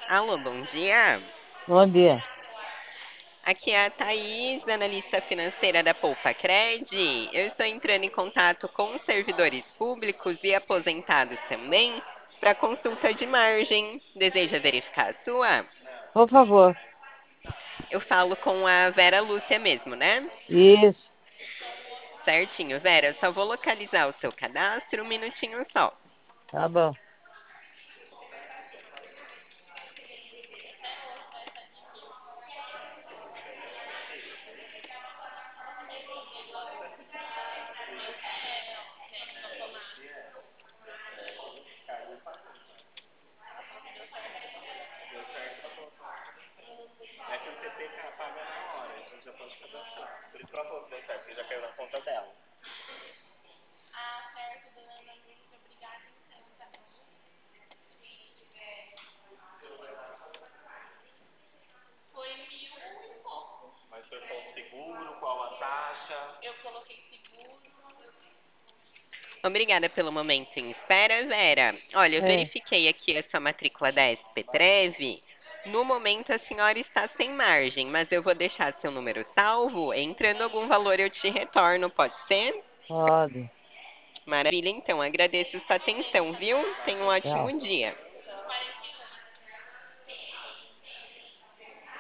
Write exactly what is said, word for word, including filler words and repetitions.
Alô, bom dia. Bom dia. Aqui é a Thaís, analista financeira da Poupa Cred. Eu estou entrando em contato com os servidores públicos e aposentados também para consulta de margem. Deseja verificar a sua? Por favor. Eu falo com a Vera Lúcia mesmo, né? Isso. Certinho, Vera. Eu só vou localizar o seu cadastro, um minutinho só. Tá bom. Obrigada pelo momento em espera, Vera. Olha, eu É. verifiquei aqui a sua matrícula da S P Treve. No momento a senhora está sem margem, mas eu vou deixar seu número salvo. Entrando algum valor eu te retorno, pode ser? Pode. Maravilha, então. Agradeço sua atenção, viu? Tenha um Tchau. ótimo dia.